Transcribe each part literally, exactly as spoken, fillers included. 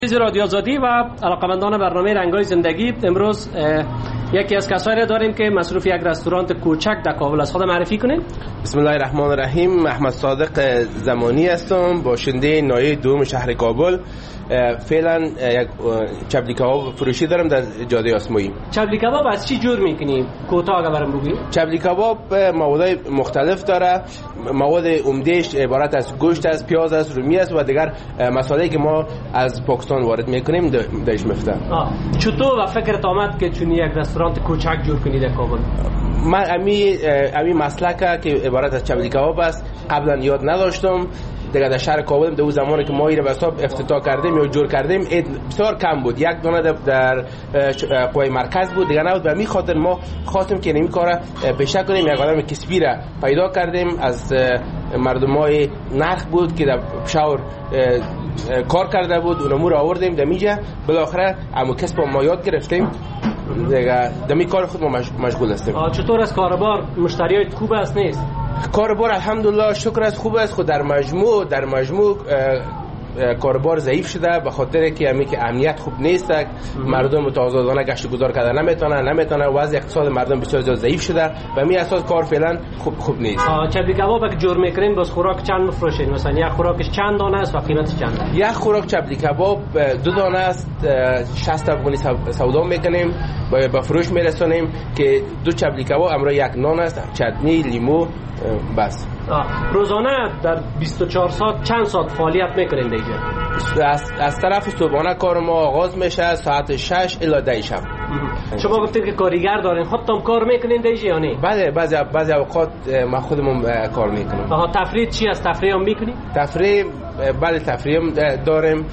رادیو آزادی و علاقمندان برنامه رنگ‌های زندگی، امروز یکی از کسایی را داریم که مصروف یک رستوران کوچک در کابل است. خود معرفی کنید. بسم الله الرحمن الرحیم. احمد صادق زمانی هستم، باشنده ناحیه دوم شهر کابل. فعلا یک چبلی کباب فروشی دارم در جاده آسمایی. چبلی کباب از چی جور میکنی؟ کوتاه اگه برام بگی. چبلی کباب مواد مختلف داره. مواد عمدهش عبارت از گوشت است، پیاز است، رومی است و دیگر مصالحی که ما از پاکستان وارد میکنیم درش میفته. چطور و فکرت آمد که چونی یک رستوران کوچک جور کنی در کابل؟ من امی امی مسلکه که عبارت از چبلی کباب است قبلا یاد نداشتم. دیگه در شهر کابل در اون زمانی که ما این رو به حساب افتتاح کردیم یا جور کردیم بسیار کم بود. یک دانه در قوای مرکز بود، دیگه نبود. به همین خاطر ما خواستیم که این کارا پیشه کنیم. یک آدم کسبی را پیدا کردیم از مردمای نرخ بود که در پشاور کار کرده بود، اونمو رو آوردیم در میجا. بالاخره همون کسب ما یاد گرفتیم دیگه دمی کار خود ما مشغول هستیم. چطور از کاروبار؟ مشتریای خوب است نیست؟ کاروبار الحمدلله شکر است خوب است. خود در مجموع در مجموع کاروبار ضعیف شده به خاطر که همی که امنیت خوب نیست. مردم آزادانه گشت و گذار کردن نمیتونن نمیتونن وضع اقتصاد مردم بسیار زیاد ضعیف شده و می اساس کار فعلا خوب خوب نیست. چبلی کباب که جور میکنین باز خوراک چند میفروشین؟ مثلا یک خوراکش چند دانه است و قیمتش چنده؟ یک خوراک چبلی کباب دو دانه است، شصت افغانی سودا میکنیم با فروش میرسونیم که دو چبلی کباب امرا یک نان است، چتنی، لیمو بس. روزانه در بیست و چهار ساعت چند ساعت فعالیت میکنین دیگه؟ از, از طرف صبحانه کار ما آغاز میشه ساعت شش الی ده شب. شما گفتید که کارگر دارین، خودتون کار میکنین دیگه یا نه؟ بله، بعضی بعضی اوقات ما خودمون کار میکنیم. آها، تفریح چی است؟ تفریح هم میکنی؟ تفریح بله تفریح هم داریم.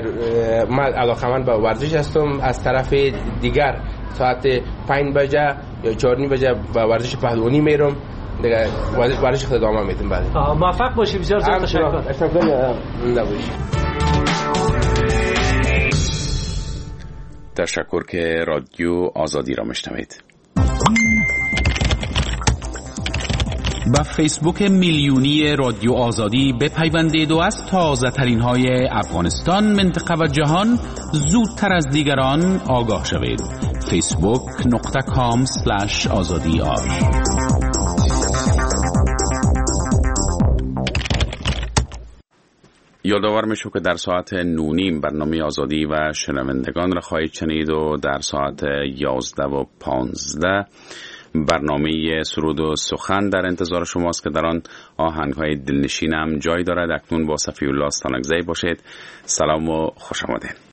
من علاقه‌مند به ورزش هستم. از طرف دیگر ساعت پنج بجه یا چهار و نیم بجه به ورزش پهلوانی میرم دیگه. ورزش خود ادامه میدم. بله موفق باشی. بسیار زیاد تشکر. تشکر. تشکر که رادیو آزادی را میشنوید. با فیسبوک میلیونی رادیو آزادی بپیوندید و از تازه ترین های افغانستان، منطقه و جهان زودتر از دیگران آگاه شوید. فیسبوک نقطه کام سلش آزادی آر. یادآور میشم که در ساعت نونیم برنامه آزادی و شنوندگان را خواهید شنید و در ساعت یازده و پانزده برنامه سرود و سخن در انتظار شماست که در آن آهنگ‌های دلنشین هم جای دارد. اکنون با صفی الله استانکزی باشید. سلام و خوش آمدید.